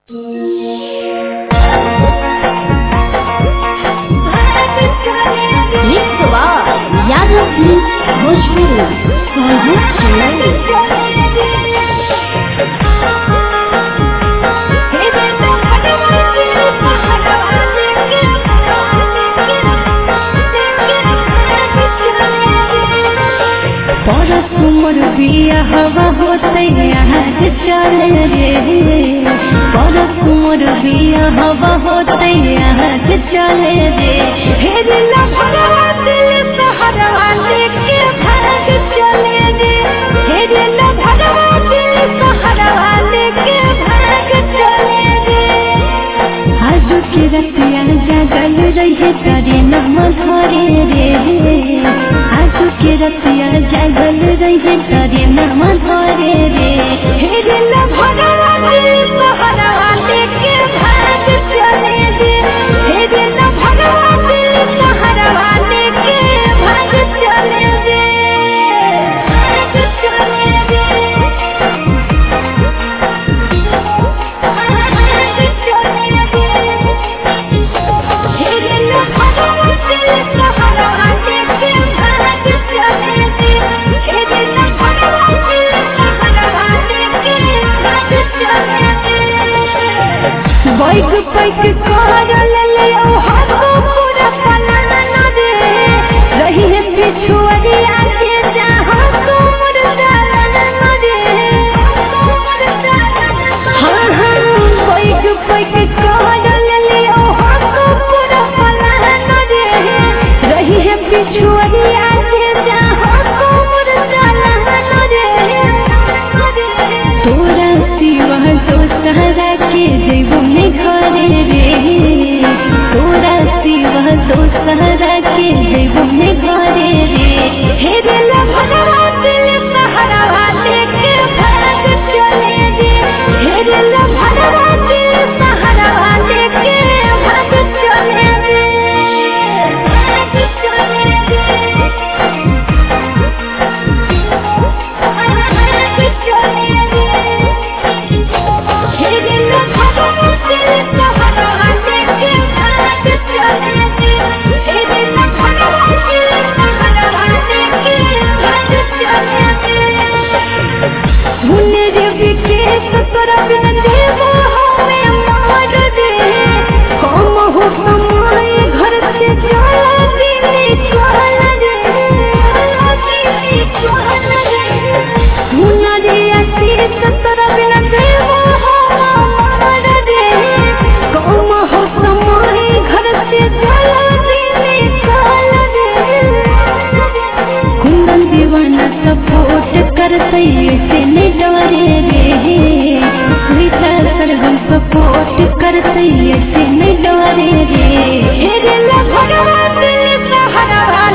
मोर बिया हवा होते आज चले रे परस मोर बिया हवा होते आज चले रे हेर न भगवा दिल सहरवा लेके भाग चले रे हेर न भगवा दिल सहरवा लेके भाग चले रे आज के रतिया जागल रहे करे नम धरे रे आज के रतिया जागल रहे करे नम धरे रे हेर न भगवा दिल सहरवा लेके भाग चले रे हेर न भगवा दिल सहरवा लेके भाग चले रे भाग चले रे भाग चले रे हेर न भगवा दिल सहरवा लेके भाग चले रे हेर न भगवा दिल सहरवा लेके भाग चले रे बैग पैक करल ले ओ हाथों पूरा पलाना दे रही है पिछुआरिया के जहां कोमर डालना दे हाँ बैग पैक करल ले ओ हाथों पूरा पलाना दे रही है पिछुआरिया के जहां कोमर डालना दे तोरा सिवा तो सहरा के देव में घरे रे तोरा सिवा तो सहरा के देव में घरे रे हेरे न भगवा दिल सहरवा लेके भाग चले रे हेरे न भगवा दिल सहरवा लेके भाग चले रे भाग चले रे भाग चले रे हेरे न भगवा दिल सहरवा लेके भाग चले रे हेरे न भगवा दिल सहरवा लेके भाग चले रे सुन रे विकेश तोरा बिन देवो हमें मार दे कम हो समय घर से चला दिनी चल रे दिनी चल रे सुन रे आशीष तोरा बिन देवो हमें मार दे कम हो समय घर से चला दिनी चल रे कुंदन दीवाना सपोर्ट करते ऐसे नहीं डरे रे स्वीटा सरगम सपोर्ट करते ऐसे नहीं डरे रे हेरे न भगवा दिल सहरवा